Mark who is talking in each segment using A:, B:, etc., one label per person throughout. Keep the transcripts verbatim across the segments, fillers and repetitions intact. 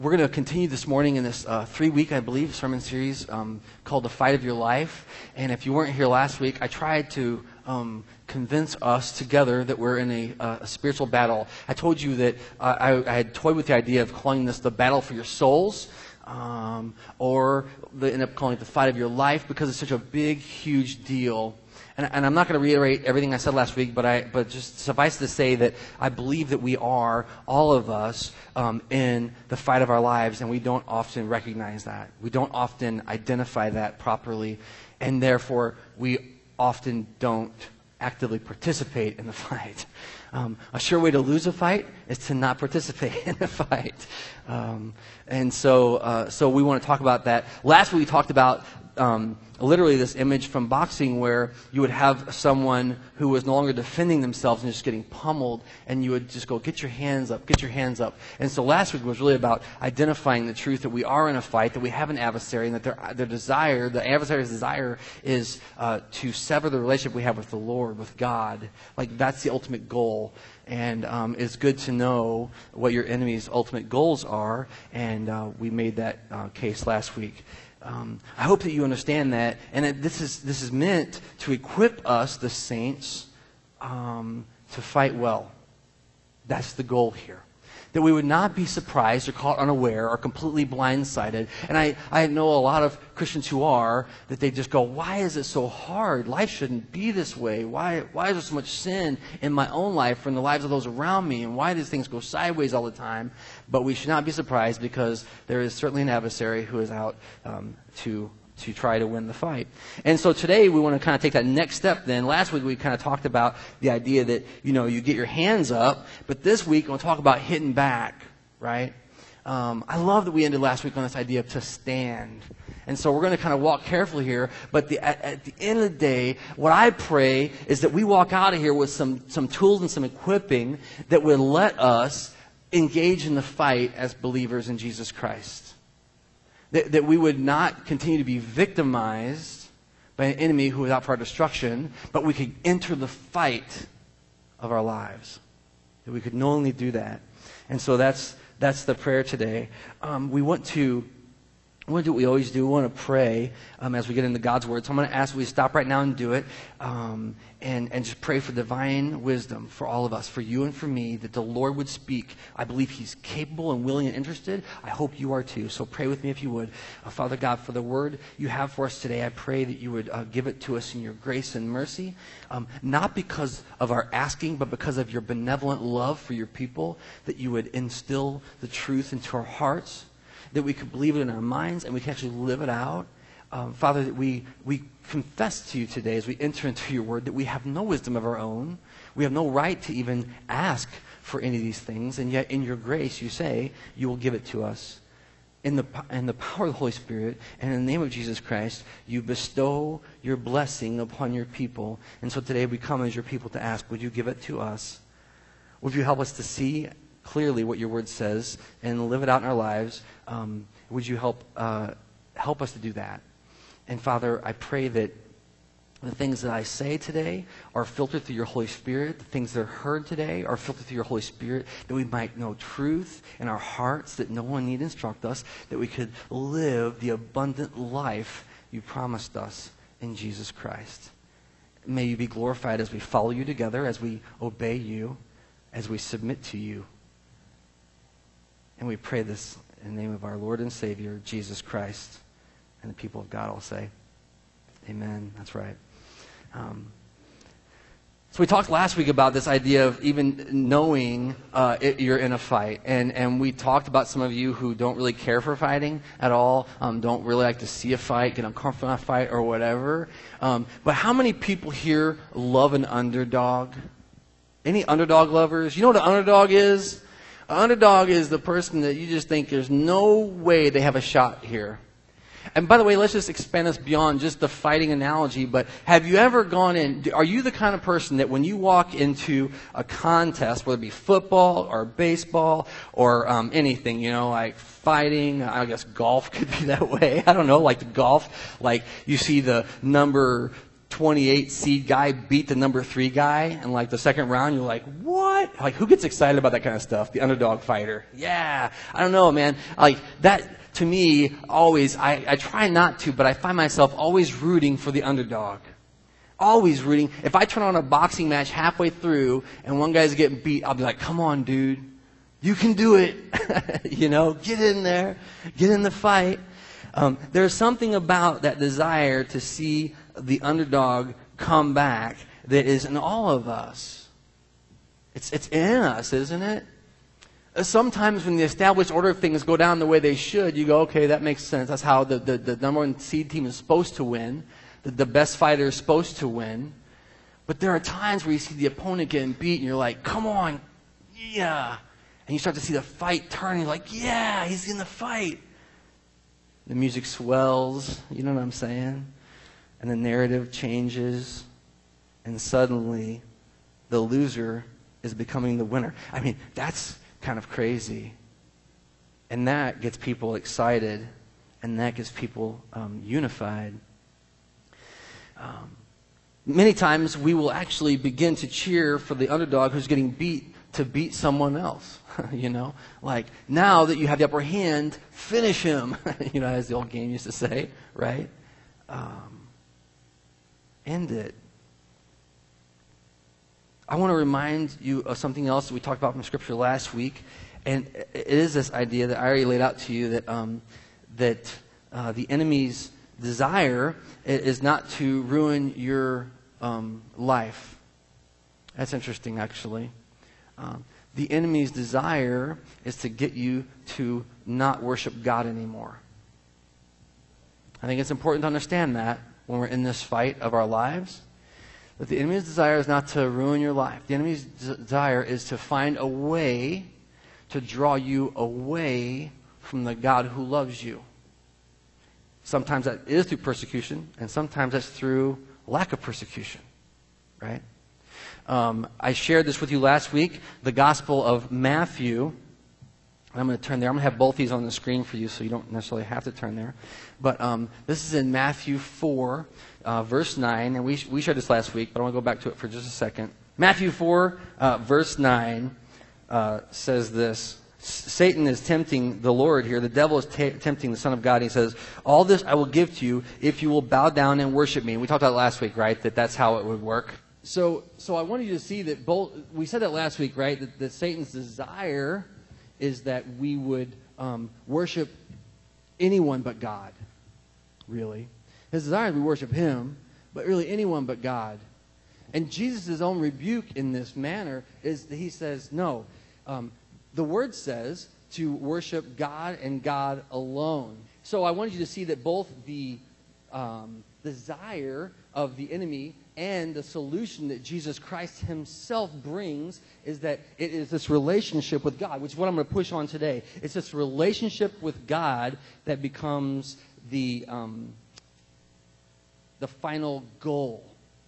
A: We're going to continue this morning in this uh, three-week, I believe, sermon series um, called The Fight of Your Life. And if you weren't here last week, I tried to um, convince us together that we're in a, uh, a spiritual battle. I told you that uh, I, I had toyed with the idea of calling this the battle for your souls, um, or they end up calling it the fight of your life because it's such a big, huge deal. And, and I'm not going to reiterate everything I said last week, but I but just suffice to say that I believe that we are, all of us, um, in the fight of our lives, and we don't often recognize that. We don't often identify that properly, and therefore we often don't actively participate in the fight. Um, a sure way to lose a fight is to not participate in the fight. Um, and so, uh, so we want to talk about that. Last week we talked about um, literally this image from boxing where you would have someone who was no longer defending themselves and just getting pummeled, and you would just go, get your hands up, get your hands up. And so last week was really about identifying the truth that we are in a fight, that we have an adversary, and that their, their desire, the adversary's desire is uh, to sever the relationship we have with the Lord, with God. Like, that's the ultimate goal. And um, it's good to know what your enemy's ultimate goals are, and uh, we made that uh, case last week. Um, I hope that you understand that, and that this is this is meant to equip us, the saints, um, to fight well. That's the goal here. That we would not be surprised or caught unaware or completely blindsided. And I, I know a lot of Christians who are, that they just go, why is it so hard? Life shouldn't be this way. Why, why is there so much sin in my own life or in the lives of those around me? And why do things go sideways all the time? But we should not be surprised, because there is certainly an adversary who is out um, to to try to win the fight. And so today we want to kind of take that next step then. Last week we kind of talked about the idea that, you know, you get your hands up, but this week we'll talk about hitting back, right? Um, I love that we ended last week on this idea of to stand. And so we're going to kind of walk carefully here, but the, at, at the end of the day, what I pray is that we walk out of here with some, some tools and some equipping that would let us engage in the fight as believers in Jesus Christ. That, that we would not continue to be victimized by an enemy who is out for our destruction, but we could enter the fight of our lives. That we could knowingly do that. And so that's that's the prayer today. Um, we want to we want to do what we always do. We want to pray um, as we get into God's Word. So I'm going to ask that we stop right now and do it, um, and, and just pray for divine wisdom for all of us, for you and for me, that the Lord would speak. I believe He's capable and willing and interested. I hope you are too. So pray with me if you would. Uh, Father God, for the Word you have for us today, I pray that you would uh, give it to us in your grace and mercy, um, not because of our asking, but because of your benevolent love for your people, that you would instill the truth into our hearts, that we could believe it in our minds and we can actually live it out. Um, Father, that we, we confess to you today as we enter into your word that we have no wisdom of our own. We have no right to even ask for any of these things, and yet in your grace you say you will give it to us. In the, in the power of the Holy Spirit and in the name of Jesus Christ, you bestow your blessing upon your people. And so today we come as your people to ask, would you give it to us? Would you help us to see clearly what your word says and live it out in our lives? Um, would you help uh, help us to do that? And Father, I pray that the things that I say today are filtered through your Holy Spirit. The things that are heard today are filtered through your Holy Spirit, that we might know truth in our hearts, that no one need instruct us, that we could live the abundant life you promised us in Jesus Christ. May you be glorified as we follow you together, as we obey you, as we submit to you. And we pray this in the name of our Lord and Savior, Jesus Christ. And the people of God all say, amen. That's right. Um, so we talked last week about this idea of even knowing uh, it, you're in a fight. And, and we talked about some of you who don't really care for fighting at all, um, don't really like to see a fight, get uncomfortable in a fight or whatever. Um, but how many people here love an underdog? Any underdog lovers? You know what an underdog is? An underdog is the person that you just think there's no way they have a shot here. And by the way, let's just expand this beyond just the fighting analogy, but have you ever gone in, are you the kind of person that when you walk into a contest, whether it be football or baseball or um, anything, you know, like fighting, I guess golf could be that way, I don't know, like the golf, like you see the number twenty-eight seed guy beat the number three guy in like the second round, you're like, what? Like, who gets excited about that kind of stuff? The underdog fighter. Yeah. I don't know, man. Like, that, to me, always, I, I try not to, but I find myself always rooting for the underdog. Always rooting. If I turn on a boxing match halfway through and one guy's getting beat, I'll be like, come on, dude. You can do it. You know, get in there. Get in the fight. Um, there's something about that desire to see the underdog come back that is in all of us. It's, it's in us, isn't it? Sometimes when the established order of things go down the way they should, you go, okay, that makes sense. That's how the, the, the number one seed team is supposed to win. The, the best fighter is supposed to win. But there are times where you see the opponent getting beat and you're like, come on, yeah. And you start to see the fight turning, like, yeah, he's in the fight. The music swells, you know what I'm saying? And the narrative changes, and suddenly the loser is becoming the winner. I mean, that's kind of crazy. And that gets people excited, and that gets people um, unified. Um, many times we will actually begin to cheer for the underdog who's getting beat to beat someone else. You know, like, now that you have the upper hand, finish him. You know, as the old game used to say, right? Um, end it. I want to remind you of something else that we talked about from Scripture last week, and it is this idea that I already laid out to you that um, that uh, the enemy's desire is not to ruin your um, life. That's interesting, actually. Um, The enemy's desire is to get you to not worship God anymore. I think it's important to understand that when we're in this fight of our lives, that the enemy's desire is not to ruin your life. The enemy's desire is to find a way to draw you away from the God who loves you. Sometimes that is through persecution, and sometimes that's through lack of persecution, right? Um, I shared this with you last week, the Gospel of Matthew. I'm going to turn there. I'm going to have both these on the screen for you so you don't necessarily have to turn there. But um, this is in Matthew four, uh, verse nine. And we, we shared this last week, but I want to go back to it for just a second. Matthew four, uh, verse nine uh, says this. Satan is tempting the Lord here. The devil is t- tempting the Son of God. And he says, all this I will give to you if you will bow down and worship me. And we talked about last week, right, that that's how it would work. So, so I wanted you to see that both, we said that last week, right, that, that Satan's desire is that we would um, worship anyone but God, really. His desire is we worship him, but really anyone but God. And Jesus' own rebuke in this manner is that he says, no, um, the word says to worship God and God alone. So I wanted you to see that both the um, desire of the enemy and the solution that Jesus Christ himself brings is that it is this relationship with God, which is what I'm going to push on today. It's this relationship with God that becomes the, um, the final goal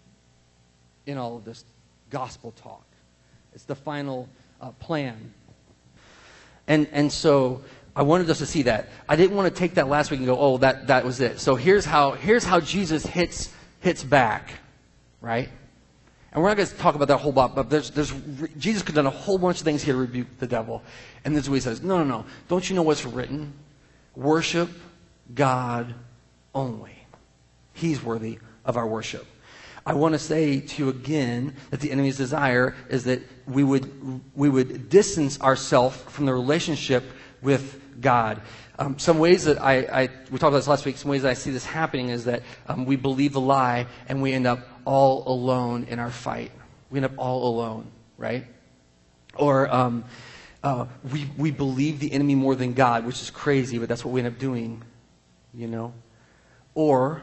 A: in all of this gospel talk. It's the final uh, plan. And, and so I wanted us to see that. I didn't want to take that last week and go, oh, that, that was it. So here's how, here's how Jesus hits, hits back. Right? And we're not going to talk about that whole lot, but there's, there's, Jesus could have done a whole bunch of things here to rebuke the devil. And this is what he says, no, no, no. Don't you know what's written? Worship God only. He's worthy of our worship. I want to say to you again that the enemy's desire is that we would, we would distance ourselves from the relationship with God. Um, some ways that I, I, we talked about this last week, some ways that I see this happening is that um, we believe the lie and we end up all alone in our fight. We end up all alone, right? Or um, uh, we, we believe the enemy more than God, which is crazy, but that's what we end up doing, you know? Or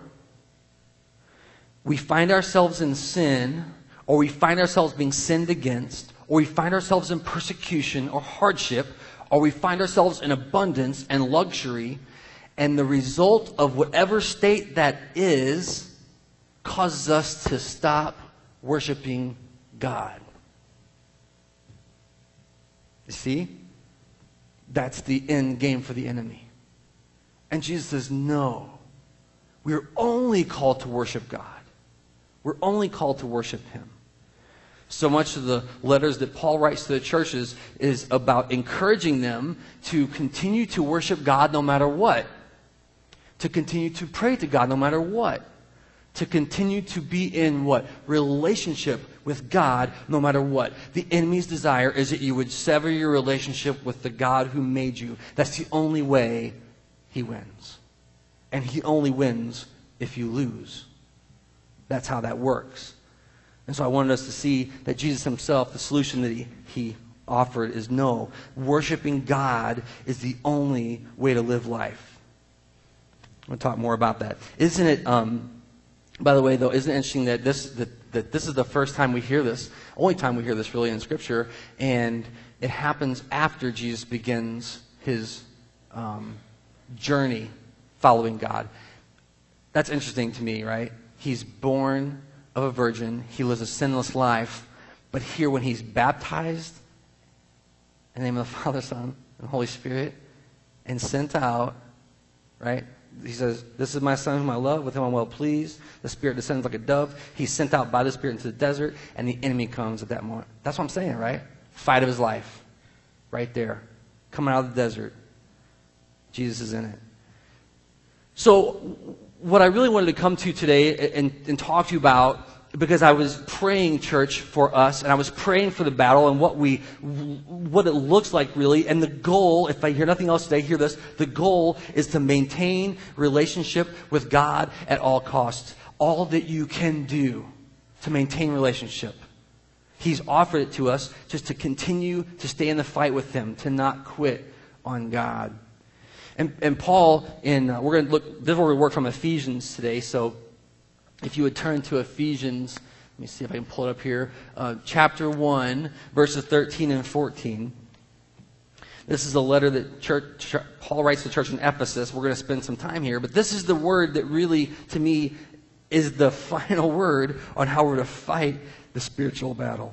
A: we find ourselves in sin, or we find ourselves being sinned against, or we find ourselves in persecution or hardship, or we find ourselves in abundance and luxury, and the result of whatever state that is causes us to stop worshiping God. You see? That's the end game for the enemy. And Jesus says, no. We are only called to worship God. We're only called to worship him. So much of the letters that Paul writes to the churches is about encouraging them to continue to worship God no matter what. To continue to pray to God no matter what. To continue to be in what? Relationship with God no matter what. The enemy's desire is that you would sever your relationship with the God who made you. That's the only way he wins. And he only wins if you lose. That's how that works. And so I wanted us to see that Jesus himself, the solution that he, he offered is no. Worshiping God is the only way to live life. I'm going to talk more about that. Isn't it, um, by the way, though, isn't it interesting that this, that, that this is the first time we hear this, only time we hear this really in Scripture, and it happens after Jesus begins his um, journey following God. That's interesting to me, right? He's born of a virgin. He lives a sinless life. But here when he's baptized in the name of the Father, Son, and Holy Spirit, and sent out, right? He says, this is my Son whom I love, with him I'm well pleased. The Spirit descends like a dove. He's sent out by the Spirit into the desert, and the enemy comes at that moment. That's what I'm saying, right? Fight of his life. Right there. Coming out of the desert. Jesus is in it. So what I really wanted to come to today and, and talk to you about, because I was praying, church, for us, and I was praying for the battle and what we, what it looks like really, and the goal, if I hear nothing else today, hear this, the goal is to maintain relationship with God at all costs. All that you can do to maintain relationship. He's offered it to us just to continue to stay in the fight with him, to not quit on God. And, and Paul, in uh, we're going to look. This is where we work from Ephesians today. So, if you would turn to Ephesians, let me see if I can pull it up here. Uh, chapter one, verses thirteen and fourteen. This is a letter that church, Paul writes to the church in Ephesus. We're going to spend some time here, but this is the word that really, to me, is the final word on how we're to fight the spiritual battle.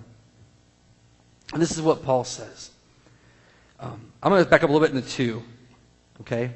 A: And this is what Paul says. Um, I'm going to back up a little bit into two. Okay?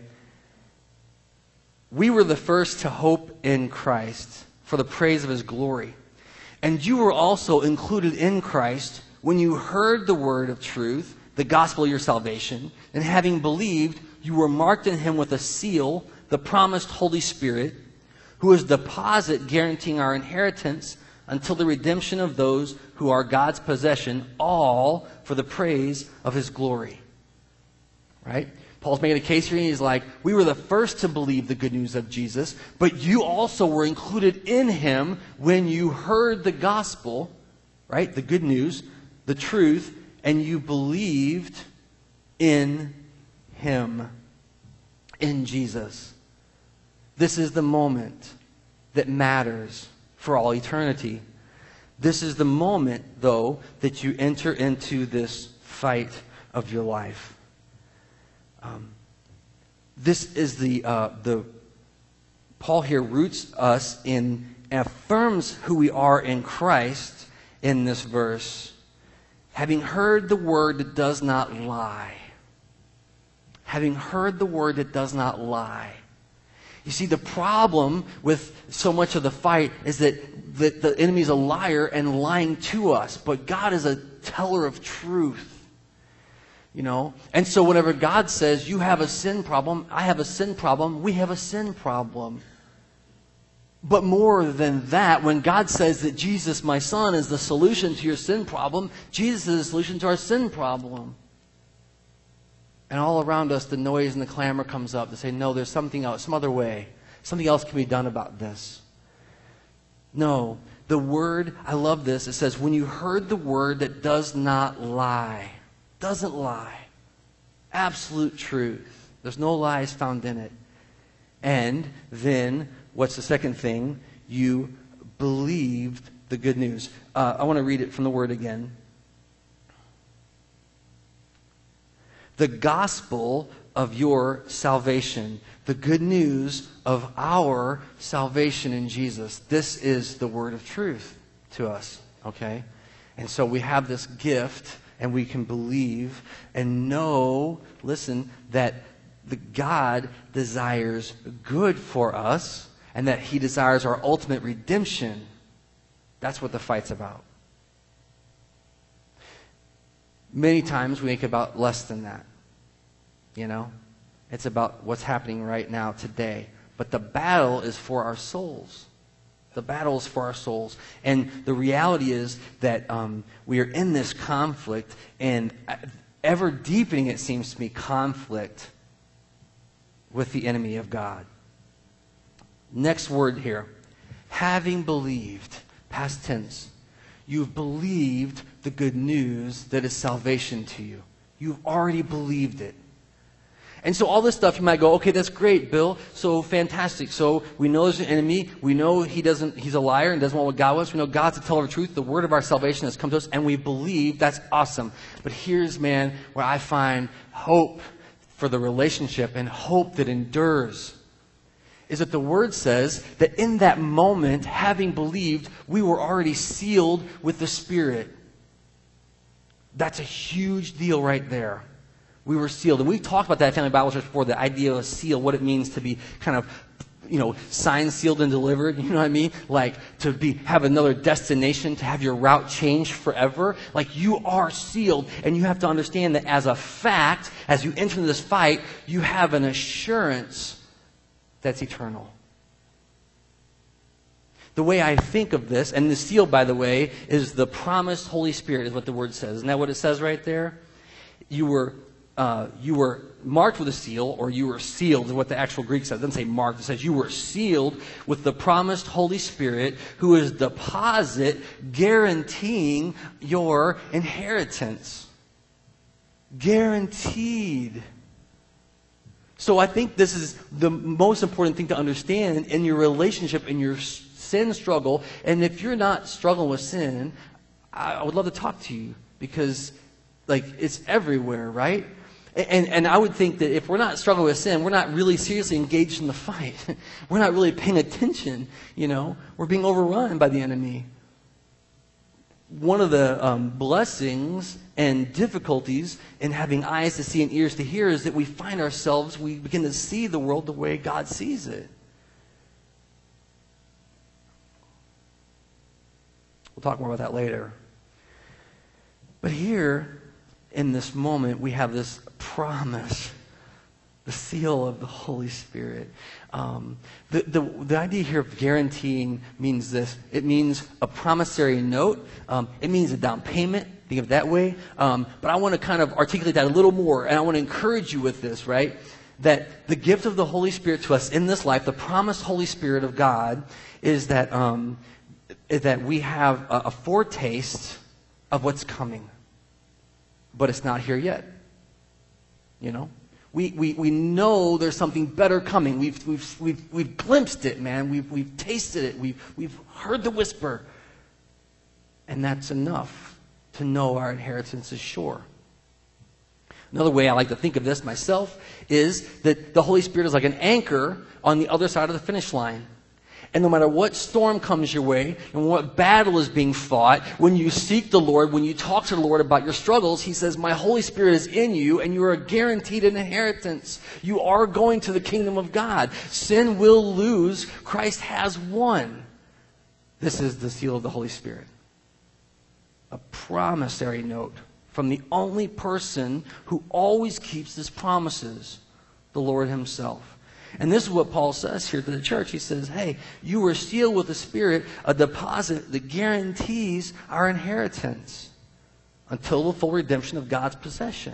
A: We were the first to hope in Christ for the praise of his glory. And you were also included in Christ when you heard the word of truth, the gospel of your salvation, and having believed, you were marked in him with a seal, the promised Holy Spirit, who is the deposit guaranteeing our inheritance until the redemption of those who are God's possession, all for the praise of his glory. Right? Paul's making a case here, and he's like, we were the first to believe the good news of Jesus, but you also were included in him when you heard the gospel, right? The good news, the truth, and you believed in him, in Jesus. This is the moment that matters for all eternity. This is the moment, though, that you enter into this fight of your life. Um, this is the, uh, the, Paul here roots us in, and affirms who we are in Christ in this verse. Having heard the word that does not lie. Having heard the word that does not lie. You see, the problem with so much of the fight is that the, the enemy is a liar and lying to us. But God is a teller of truth. You know? And so whenever God says, you have a sin problem, I have a sin problem, we have a sin problem. But more than that, when God says that Jesus, my son, is the solution to your sin problem, Jesus is the solution to our sin problem. And all around us, the noise and the clamor comes up to say, no, there's something else, some other way. Something else can be done about this. No, the word, I love this, it says, when you heard the word that does not lie. Doesn't lie. Absolute truth. There's no lies found in it. And then, what's the second thing? You believed the good news. Uh, I want to read it from the word again. The gospel of your salvation. The good news of our salvation in Jesus. This is the word of truth to us. Okay? And so we have this gift, and we can believe and know, listen, that the God desires good for us, and that he desires our ultimate redemption. That's what the fight's about. Many times we make it about less than that. You know? It's about what's happening right now, today. But the battle is for our souls. The battle is for our souls. And the reality is that um, we are in this conflict, and ever deepening, it seems to me, conflict with the enemy of God. Next word here. Having believed, past tense. You've believed the good news that is salvation to you. You've already believed it. And so all this stuff, you might go, okay, that's great, Bill. So fantastic. So we know there's an enemy. We know he doesn't, he's a liar and doesn't want what God wants. We know God's the teller of truth. The word of our salvation has come to us, and we believe. That's awesome. But here's, man, where I find hope for the relationship and hope that endures. Is that the word says that in that moment, having believed, we were already sealed with the Spirit. That's a huge deal right there. We were sealed. And we've talked about that at Family Bible Church before, the idea of a seal, what it means to be kind of, you know, signed, sealed, and delivered. You know what I mean? Like to be have another destination, to have your route changed forever. Like you are sealed. And you have to understand that as a fact, as you enter into this fight, you have an assurance that's eternal. The way I think of this, and the seal, by the way, is the promised Holy Spirit, is what the word says. Isn't that what it says right there? You were uh, you were marked with a seal, or you were sealed, is what the actual Greek says. It doesn't say marked. It says you were sealed with the promised Holy Spirit, who is deposit guaranteeing your inheritance. Guaranteed. So I think this is the most important thing to understand in your relationship, in your sin struggle. And if you're not struggling with sin, I would love to talk to you, because like it's everywhere, right? And, and I would think that if we're not struggling with sin, we're not really seriously engaged in the fight. We're not really paying attention, you know. We're being overrun by the enemy. One of the um, blessings and difficulties in having eyes to see and ears to hear is that we find ourselves, we begin to see the world the way God sees it. We'll talk more about that later. But here, in this moment, we have this promise, the seal of the Holy Spirit. Um, the, the, the idea here of guaranteeing means this. It means a promissory note. Um, it means a down payment. Think of it that way. Um, but I want to kind of articulate that a little more, and I want to encourage you with this, right? That the gift of the Holy Spirit to us in this life, the promised Holy Spirit of God, is that um, is that we have a, a foretaste of what's coming. But it's not here yet. You know? We, we, we know there's something better coming. We've, we've, we've, we've glimpsed it, man. We've, we've tasted it. We've, we've heard the whisper. And that's enough to know our inheritance is sure. Another way I like to think of this myself is that the Holy Spirit is like an anchor on the other side of the finish line. And no matter what storm comes your way and what battle is being fought, when you seek the Lord, when you talk to the Lord about your struggles, He says, my Holy Spirit is in you, and you are guaranteed an inheritance. You are going to the kingdom of God. Sin will lose. Christ has won. This is the seal of the Holy Spirit. A promissory note from the only person who always keeps His promises, the Lord Himself. And this is what Paul says here to the church. He says, hey, you were sealed with the Spirit, a deposit that guarantees our inheritance until the full redemption of God's possession.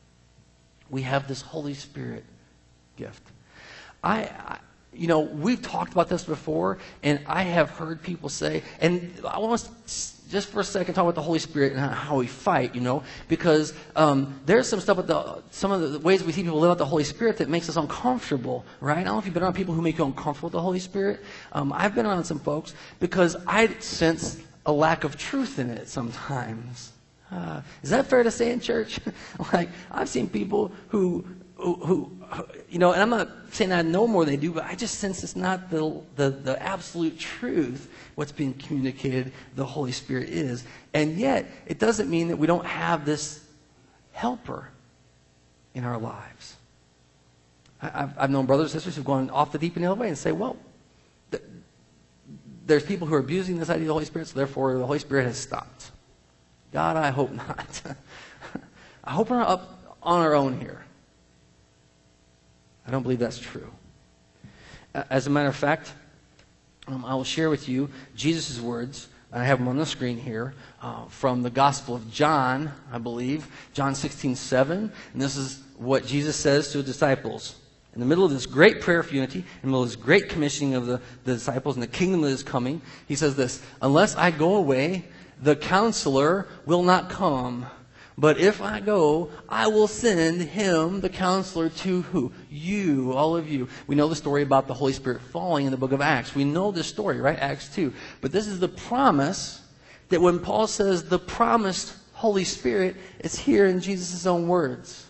A: We have this Holy Spirit gift. I, I you know, we've talked about this before, and I have heard people say, and I want to just for a second talk about the Holy Spirit and how we fight, you know, because um, there's some stuff with the, some of the ways we see people live out the Holy Spirit that makes us uncomfortable, right? I don't know if you've been around people who make you uncomfortable with the Holy Spirit. Um, I've been around some folks because I sense a lack of truth in it sometimes. Uh, is that fair to say in church? Like, I've seen people who, who, who, you know, and I'm not saying I know more than they do, but I just sense it's not the, the, the absolute truth, what's being communicated the Holy Spirit is. And yet, it doesn't mean that we don't have this helper in our lives. I, I've, I've known brothers and sisters who've gone off the deep end of the way and say, well, th- there's people who are abusing this idea of the Holy Spirit, so therefore the Holy Spirit has stopped. God, I hope not. I hope we're not up on our own here. I don't believe that's true. As a matter of fact, um, I will share with you Jesus' words. I have them on the screen here uh, from the Gospel of John, I believe, John sixteen seven. And this is what Jesus says to the disciples. In the middle of this great prayer for unity, in the middle of this great commissioning of the, the disciples and the kingdom that is coming, he says this, unless I go away, the counselor will not come. But if I go, I will send him, the counselor, to who? You, all of you. We know the story about the Holy Spirit falling in the book of Acts. We know this story, right? Acts two. But this is the promise that when Paul says the promised Holy Spirit, it's here in Jesus' own words.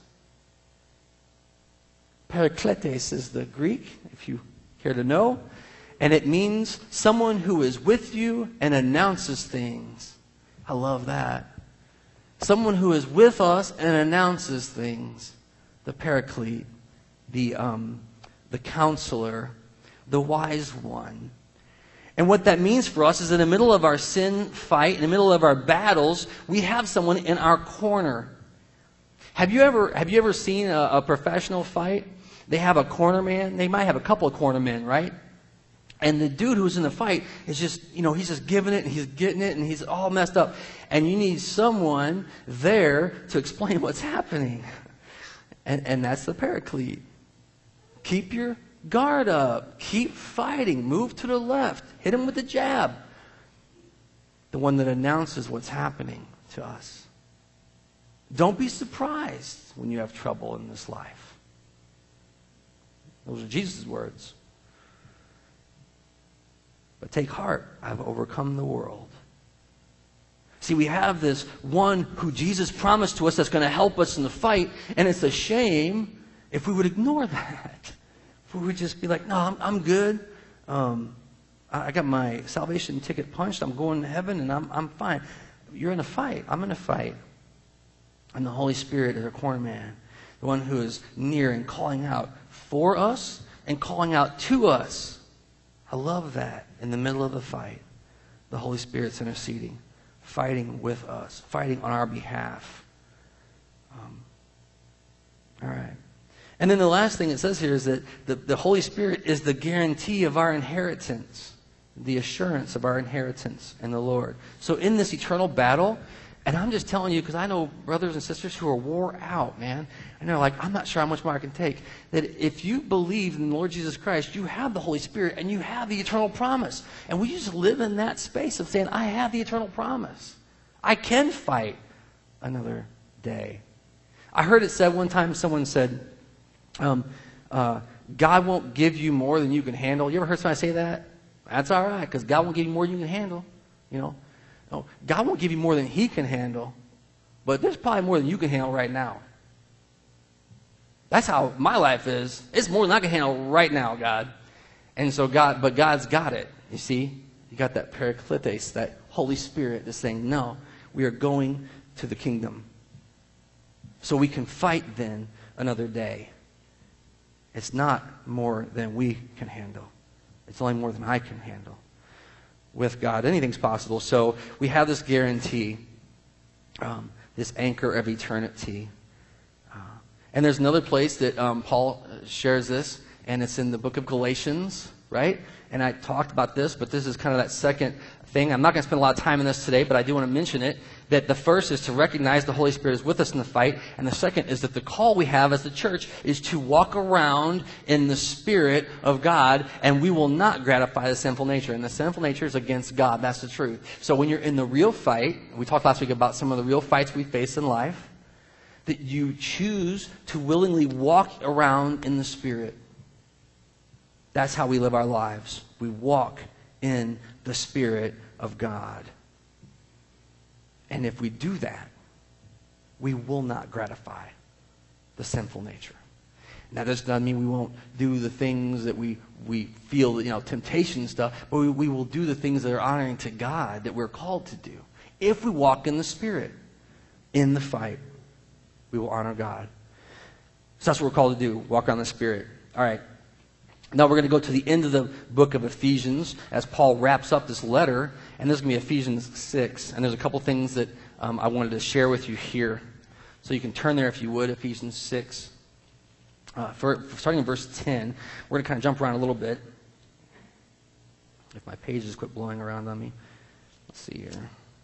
A: Parakletes is the Greek, if you care to know. And it means someone who is with you and announces things. I love that. Someone who is with us and announces things. The Paraclete, the, um, the counselor, the wise one. And what that means for us is in the middle of our sin fight, in the middle of our battles, we have someone in our corner. Have you ever, have you ever seen a, a professional fight? They have a corner man. They might have a couple of corner men, right? And the dude who's in the fight is just, you know, he's just giving it and he's getting it and he's all messed up. And you need someone there to explain what's happening. And, and that's the Paraclete. Keep your guard up. Keep fighting. Move to the left. Hit him with the jab. The one that announces what's happening to us. Don't be surprised when you have trouble in this life. Those are Jesus' words. But take heart, I've overcome the world. See, we have this one who Jesus promised to us that's going to help us in the fight, and it's a shame if we would ignore that. If we would just be like, no, I'm, I'm good. Um, I, I got my salvation ticket punched. I'm going to heaven, and I'm, I'm fine. You're in a fight. I'm in a fight. And the Holy Spirit is our corner man, the one who is near and calling out for us and calling out to us. I love that. In the middle of the fight, the Holy Spirit's interceding, fighting with us, fighting on our behalf. Um, all right. And then the last thing it says here is that the, the Holy Spirit is the guarantee of our inheritance, the assurance of our inheritance in the Lord. So in this eternal battle, and I'm just telling you because I know brothers and sisters who are wore out, man. And they're like, I'm not sure how much more I can take. That if you believe in the Lord Jesus Christ, you have the Holy Spirit and you have the eternal promise. And we just live in that space of saying, I have the eternal promise. I can fight another day. I heard it said one time, someone said, um, uh, God won't give you more than you can handle. You ever heard somebody say that? That's all right, because God won't give you more than you can handle. You know? No, God won't give you more than He can handle, but there's probably more than you can handle right now. That's how my life is. It's more than I can handle right now, God. And so God, but God's got it. You see, you got that Parakletes, that Holy Spirit that's saying, no, we are going to the kingdom. So we can fight then another day. It's not more than we can handle. It's only more than I can handle. With God, anything's possible. So we have this guarantee, um, this anchor of eternity. Uh, and there's another place that um, Paul shares this, and it's in the book of Galatians, right? And I talked about this, but this is kind of that second thing. I'm not going to spend a lot of time on this today, but I do want to mention it, that the first is to recognize the Holy Spirit is with us in the fight, and the second is that the call we have as the church is to walk around in the Spirit of God, and we will not gratify the sinful nature. And the sinful nature is against God. That's the truth. So when you're in the real fight, we talked last week about some of the real fights we face in life, that you choose to willingly walk around in the Spirit. That's how we live our lives. We walk in the Spirit of God. And if we do that, we will not gratify the sinful nature. Now, that doesn't mean we won't do the things that we, we feel, you know, temptation and stuff, but we, we will do the things that are honoring to God that we're called to do. If we walk in the Spirit, in the fight, we will honor God. So that's what we're called to do, walk around the Spirit. All right. Now we're going to go to the end of the book of Ephesians as Paul wraps up this letter, and this is going to be Ephesians six. And there's a couple things that um, I wanted to share with you here. So you can turn there if you would, Ephesians six. Uh, for, for starting in verse ten, we're going to kind of jump around a little bit. If my pages quit blowing around on me. Let's see here.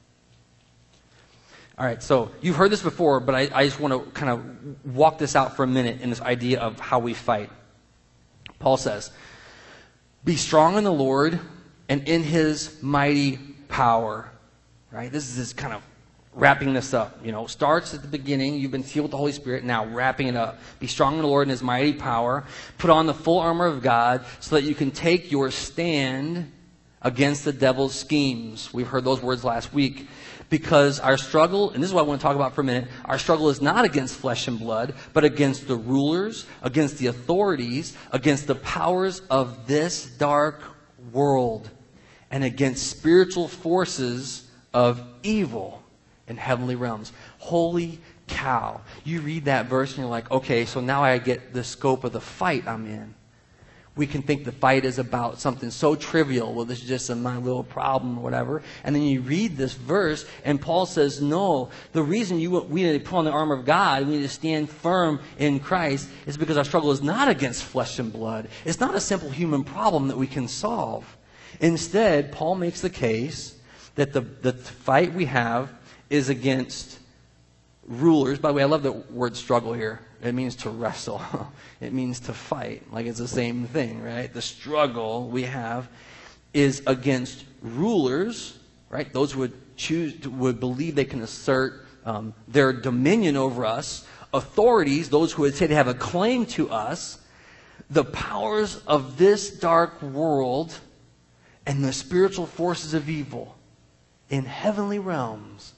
A: All right, so you've heard this before, but I, I just want to kind of walk this out for a minute in this idea of how we fight. Paul says, be strong in the Lord and in his mighty power. Right? This is this kind of wrapping this up. You know, starts at the beginning. You've been filled with the Holy Spirit. Now wrapping it up. Be strong in the Lord and his mighty power. Put on the full armor of God so that you can take your stand against the devil's schemes. We've heard those words last week. Because our struggle, and this is what I want to talk about for a minute, our struggle is not against flesh and blood, but against the rulers, against the authorities, against the powers of this dark world, and against spiritual forces of evil in heavenly realms. Holy cow. You read that verse and you're like, okay, so now I get the scope of the fight I'm in. We can think the fight is about something so trivial. Well, this is just a, my little problem or whatever. And then you read this verse, and Paul says, no, the reason you we need to put on the armor of God, we need to stand firm in Christ, is because our struggle is not against flesh and blood. It's not a simple human problem that we can solve. Instead, Paul makes the case that the, the fight we have is against rulers. By the way, I love the word struggle here. It means to wrestle. It means to fight. Like it's the same thing, right? The struggle we have is against rulers, right? Those who would choose, would believe they can assert um, their dominion over us. Authorities, those who would say they have a claim to us. The powers of this dark world and the spiritual forces of evil in heavenly realms.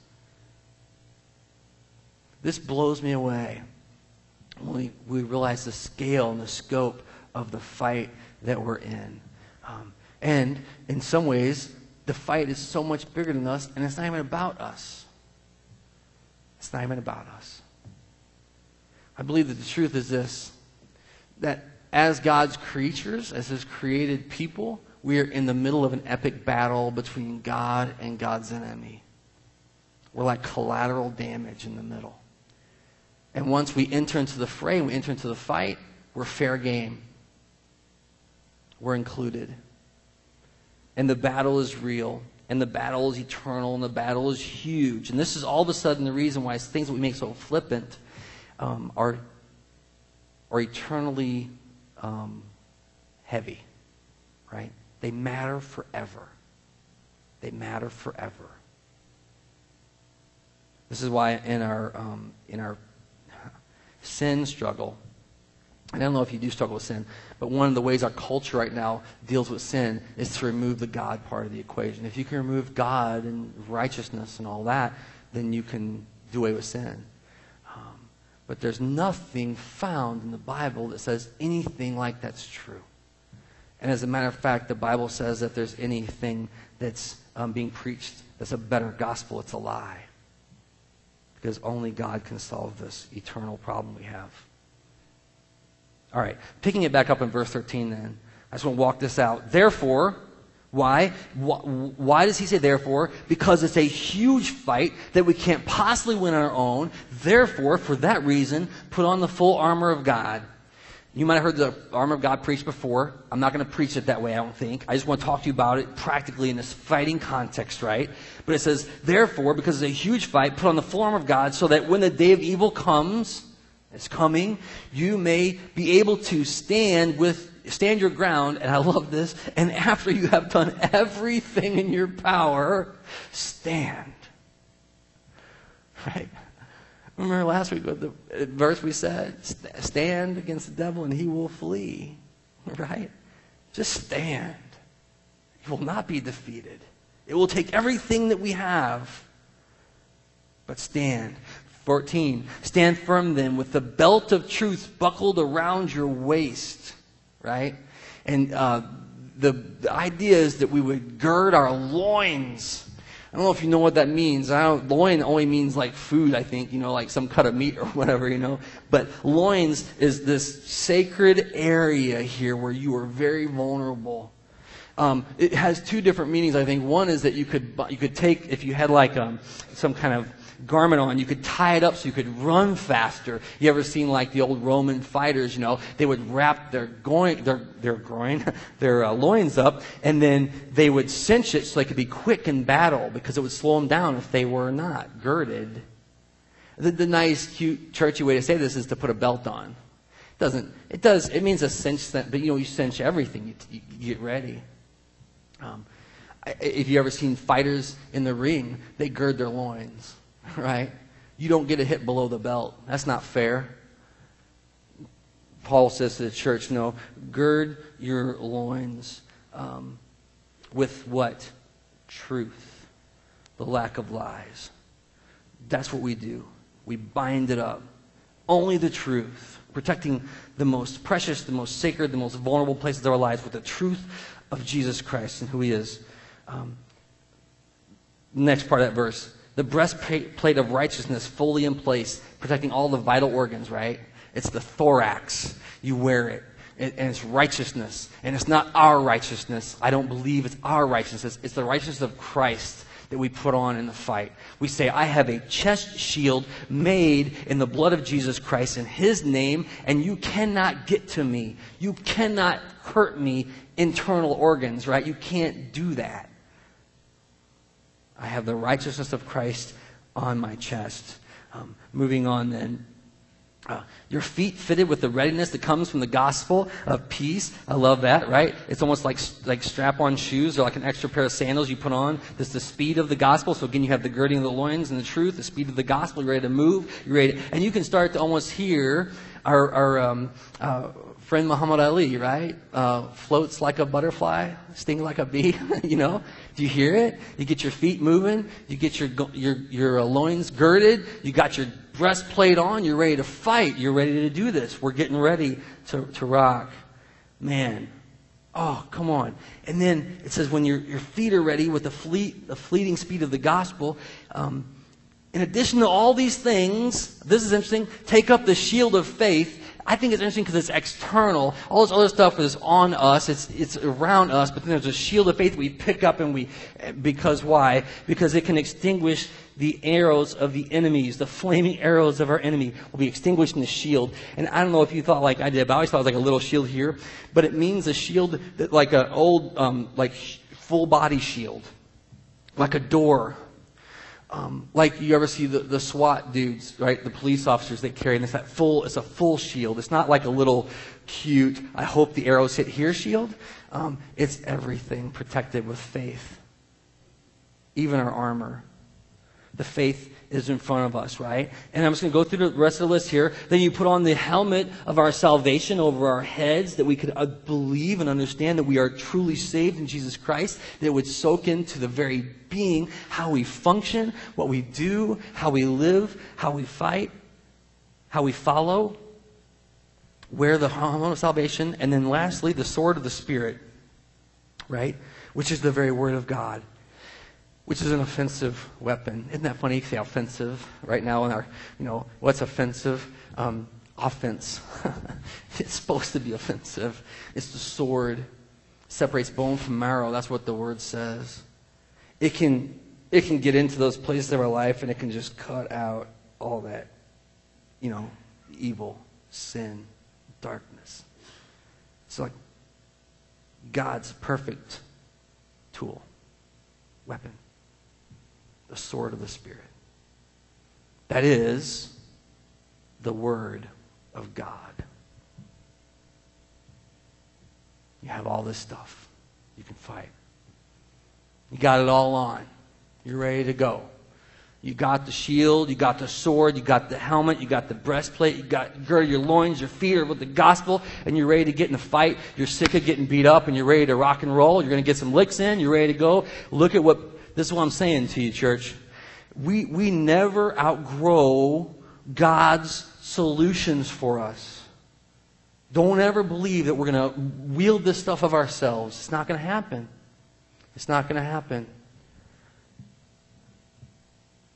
A: This blows me away. We, we realize the scale and the scope of the fight that we're in. Um, and in some ways, the fight is so much bigger than us, and it's not even about us. It's not even about us. I believe that the truth is this, that as God's creatures, as his created people, we are in the middle of an epic battle between God and God's enemy. We're like collateral damage in the middle. And once we enter into the fray, we enter into the fight, we're fair game. We're included. And the battle is real. And the battle is eternal. And the battle is huge. And this is all of a sudden the reason why things that we make so flippant um, are, are eternally um, heavy. Right? They matter forever. They matter forever. This is why in our um, in our sin struggle, and I don't know if you do struggle with sin, but one of the ways our culture right now deals with sin is to remove the God part of the equation. If you can remove God and righteousness and all that, then you can do away with sin. Um, but there's nothing found in the Bible that says anything like that's true. And as a matter of fact, the Bible says that there's anything that's um, being preached that's a better gospel, it's a lie. Because only God can solve this eternal problem we have. All right, picking it back up in verse thirteen then. I just want to walk this out. Therefore, why? Why does he say therefore? Because it's a huge fight that we can't possibly win on our own. Therefore, for that reason, put on the full armor of God. You might have heard the armor of God preached before. I'm not going to preach it that way, I don't think. I just want to talk to you about it practically in this fighting context, right? But it says, therefore, because it's a huge fight, put on the full armor of God so that when the day of evil comes, it's coming, you may be able to stand with, stand your ground, and I love this, and after you have done everything in your power, stand. Right? Remember last week what the verse we said? Stand against the devil and he will flee. Right? Just stand. You will not be defeated. It will take everything that we have. But stand. fourteen. Stand firm then with the belt of truth buckled around your waist. Right? And uh, the, the idea is that we would gird our loins. I don't know if you know what that means. I don't, loin only means like food, I think, you know, like some cut of meat or whatever, you know. But loins is this sacred area here where you are very vulnerable. Um, it has two different meanings, I think. One is that you could you could take, if you had like um, some kind of garment on, you could tie it up so you could run faster. You ever seen like the old Roman fighters, you know, they would wrap their groin, their, their groin, their uh, loins up, and then they would cinch it so they could be quick in battle because it would slow them down if they were not girded. The, the nice, cute, churchy way to say this is to put a belt on. It doesn't, it does, it means a cinch, but you know, you cinch everything, you, you, you get ready. Um, if you ever seen fighters in the ring, they gird their loins. Right? You don't get a hit below the belt. That's not fair. Paul says to the church, no, gird your loins um, with what? Truth. The lack of lies. That's what we do. We bind it up. Only the truth. Protecting the most precious, the most sacred, the most vulnerable places of our lives with the truth of Jesus Christ and who He is. Um, next part of that verse. The breastplate of righteousness fully in place, protecting all the vital organs, right? It's the thorax. You wear it. And it's righteousness. And it's not our righteousness. I don't believe it's our righteousness. It's the righteousness of Christ that we put on in the fight. We say, I have a chest shield made in the blood of Jesus Christ in His name, and you cannot get to me. You cannot hurt me, internal organs, right? You can't do that. I have the righteousness of Christ on my chest. Um, moving on then. Uh, your feet fitted with the readiness that comes from the gospel of peace. I love that, right? It's almost like like strap-on shoes or like an extra pair of sandals you put on. This is the speed of the gospel. So again, you have the girding of the loins and the truth, the speed of the gospel. You're ready to move. You're ready to, and you can start to almost hear our, our um, uh, friend Muhammad Ali, right? Uh, floats like a butterfly, sting like a bee. You know, do you hear it? You get your feet moving. You get your your your loins girded. You got your breastplate on. You're ready to fight. You're ready to do this. We're getting ready to to rock, man. Oh, come on. And then it says when your your feet are ready with the fleet the fleeting speed of the gospel. Um, in addition to all these things, this is interesting. Take up the shield of faith. I think it's interesting because it's external. All this other stuff is on us. It's it's around us. But then there's a shield of faith we pick up and we, because why? Because it can extinguish the arrows of the enemies. The flaming arrows of our enemy will be extinguished in the shield. And I don't know if you thought like I did, but I always thought it was like a little shield here. But it means a shield that like an old, um, like full body shield. Like a door. Um, like you ever see the, the SWAT dudes, right? The police officers they carry, and it's that full. It's a full shield. It's not like a little cute, I hope the arrows hit here shield. Um, it's everything protected with faith. Even our armor. The faith is in front of us, right? And I'm just going to go through the rest of the list here. Then you put on the helmet of our salvation over our heads that we could uh, believe and understand that we are truly saved in Jesus Christ. That it would soak into the very being, how we function, what we do, how we live, how we fight, how we follow. Wear the helmet of salvation. And then lastly, the sword of the Spirit, right? Which is the very word of God. Which is an offensive weapon. Isn't that funny? You say offensive right now in our, you know, what's offensive? Um, offense. It's supposed to be offensive. It's the sword. Separates bone from marrow. That's what the word says. It can, it can get into those places of our life and it can just cut out all that, you know, evil, sin, darkness. It's like God's perfect tool, weapon. The sword of the Spirit. That is the Word of God. You have all this stuff. You can fight. You got it all on. You're ready to go. You got the shield, you got the sword, you got the helmet, you got the breastplate, you got gird your loins, your feet are with the gospel, and you're ready to get in the fight. You're sick of getting beat up, and you're ready to rock and roll. You're going to get some licks in. You're ready to go. Look at what... This is what I'm saying to you, church. We we never outgrow God's solutions for us. Don't ever believe that we're going to wield this stuff of ourselves. It's not going to happen. It's not going to happen.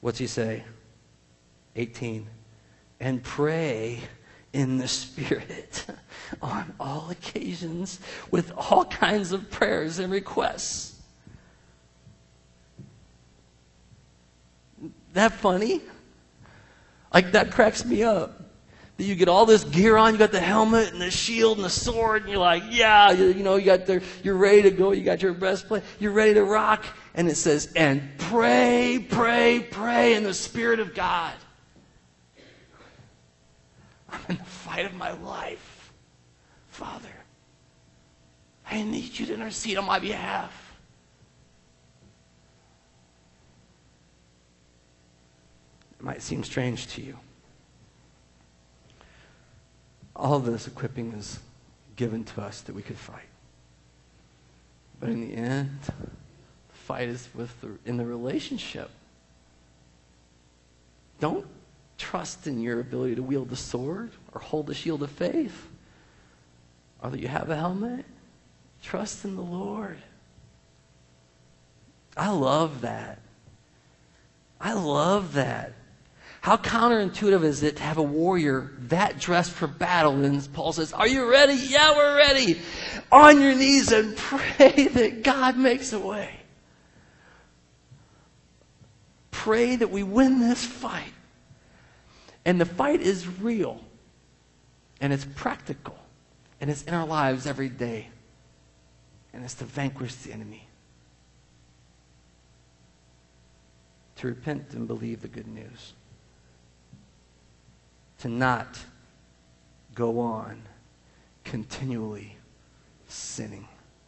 A: What's he say? eighteen. And pray in the Spirit on all occasions with all kinds of prayers and requests. That funny? Like, that cracks me up. That you get all this gear on, you got the helmet and the shield and the sword, and you're like, yeah, you, you know, you got the, you're ready to go, you got your breastplate, you're ready to rock. And it says, and pray, pray, pray in the Spirit of God. I'm in the fight of my life. Father, I need you to intercede on my behalf. It might seem strange to you. All of this equipping is given to us that we could fight. But in the end, the fight is with the, in the relationship. Don't trust in your ability to wield the sword or hold the shield of faith, or that you have a helmet. Trust in the Lord. I love that. I love that. How counterintuitive is it to have a warrior that dressed for battle? And Paul says, are you ready? Yeah, we're ready. On your knees and pray that God makes a way. Pray that we win this fight. And the fight is real. And it's practical. And it's in our lives every day. And it's to vanquish the enemy. To repent and believe the good news. To not go on continually sinning.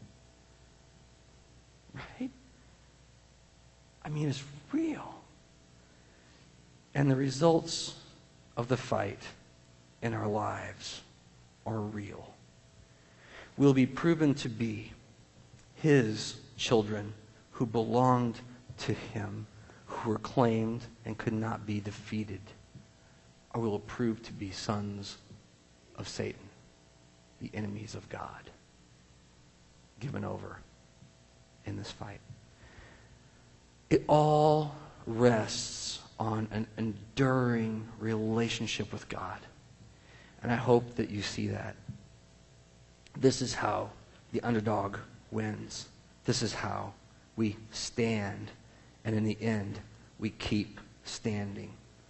A: Right? I mean, it's real. And the results of the fight in our lives are real. We'll be proven to be His children who belonged to Him, who were claimed and could not be defeated. Or we will prove to be sons of Satan, the enemies of God, given over in this fight. It all rests on an enduring relationship with God. And I hope that you see that. This is how the underdog wins. This is how we stand. And in the end, we keep standing.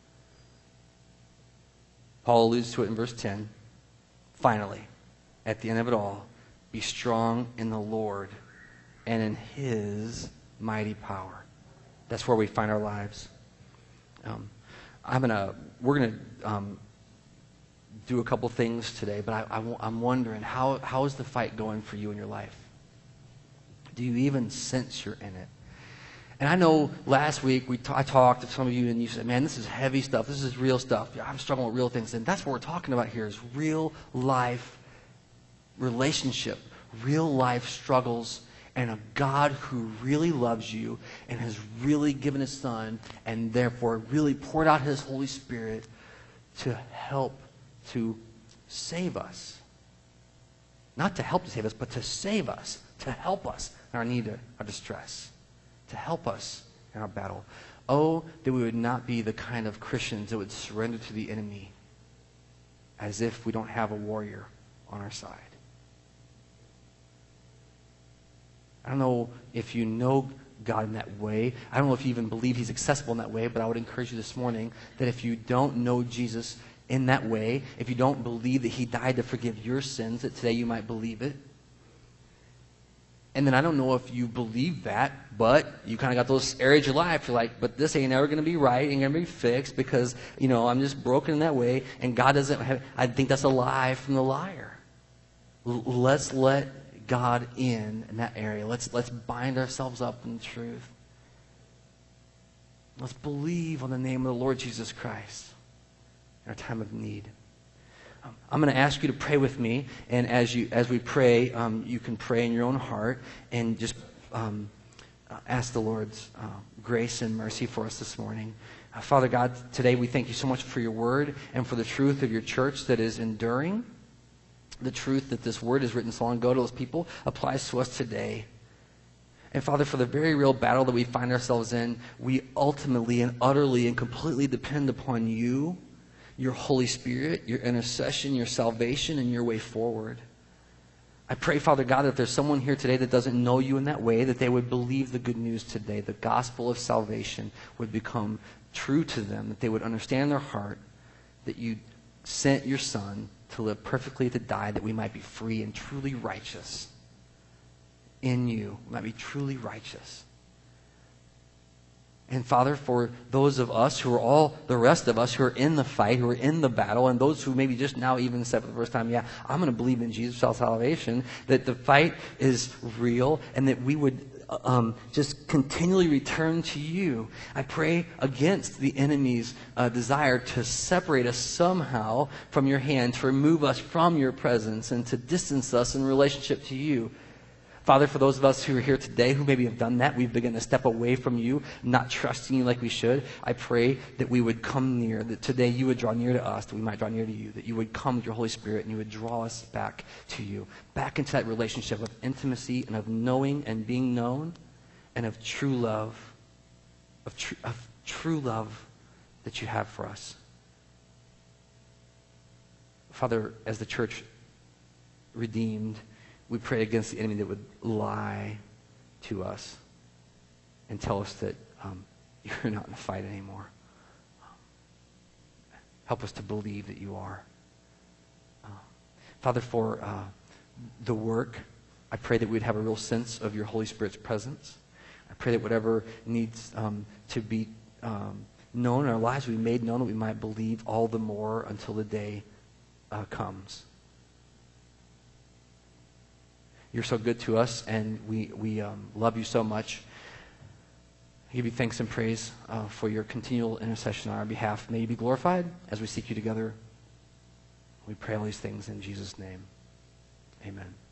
A: Paul alludes to it in verse ten. Finally, at the end of it all, be strong in the Lord and in His mighty power. That's where we find our lives. Um, I'm gonna, we're gonna um, do a couple things today, but I, I, I'm wondering how how is the fight going for you in your life? Do you even sense you're in it? And I know last week we t- I talked to some of you and you said, man, this is heavy stuff. This is real stuff. Yeah, I'm struggling with real things. And that's what we're talking about here is real life relationship, real life struggles, and a God who really loves you and has really given His Son and therefore really poured out His Holy Spirit to help to save us. Not to help to save us, but to save us, to help us in our need, our distress. To help us in our battle. Oh, that we would not be the kind of Christians that would surrender to the enemy as if we don't have a warrior on our side. I don't know if you know God in that way. I don't know if you even believe He's accessible in that way, but I would encourage you this morning that if you don't know Jesus in that way, if you don't believe that He died to forgive your sins, that today you might believe it. And then I don't know if you believe that, but you kind of got those areas of your life. You're like, but this ain't ever going to be right, ain't going to be fixed because, you know, I'm just broken in that way. And God doesn't have, I think that's a lie from the liar. L- let's let God in in that area. Let's, let's bind ourselves up in truth. Let's believe on the name of the Lord Jesus Christ in our time of need. I'm going to ask you to pray with me, and as you as we pray, um, you can pray in your own heart and just um, uh, ask the Lord's uh, grace and mercy for us this morning. Uh, Father God, today we thank you so much for your word and for the truth of your church that is enduring. The truth that this word is written so long ago to those people applies to us today. And Father, for the very real battle that we find ourselves in, we ultimately and utterly and completely depend upon you, your Holy Spirit, your intercession, your salvation, and your way forward. I pray, Father God, that if there's someone here today that doesn't know you in that way, that they would believe the good news today. The gospel of salvation would become true to them, that they would understand in their heart that you sent your Son to live perfectly, to die, that we might be free and truly righteous in you, we might be truly righteous. And Father, for those of us who are all, the rest of us who are in the fight, who are in the battle, and those who maybe just now even said for the first time, yeah, I'm going to believe in Jesus' salvation, that the fight is real, and that we would um, just continually return to you. I pray against the enemy's uh, desire to separate us somehow from your hand, to remove us from your presence, and to distance us in relationship to you. Father, for those of us who are here today who maybe have done that, we've begun to step away from you, not trusting you like we should. I pray that we would come near, that today you would draw near to us, that we might draw near to you, that you would come with your Holy Spirit and you would draw us back to you, back into that relationship of intimacy and of knowing and being known and of true love, of, tr- of true love that you have for us. Father, as the church redeemed, we pray against the enemy that would lie to us and tell us that um, you're not in the fight anymore. Um, help us to believe that you are. Uh, Father, for uh, the work, I pray that we'd have a real sense of your Holy Spirit's presence. I pray that whatever needs um, to be um, known in our lives, we made known, that we might believe all the more until the day uh, comes. You're so good to us, and we, we um, love you so much. I give you thanks and praise uh, for your continual intercession on our behalf. May you be glorified as we seek you together. We pray all these things in Jesus' name. Amen.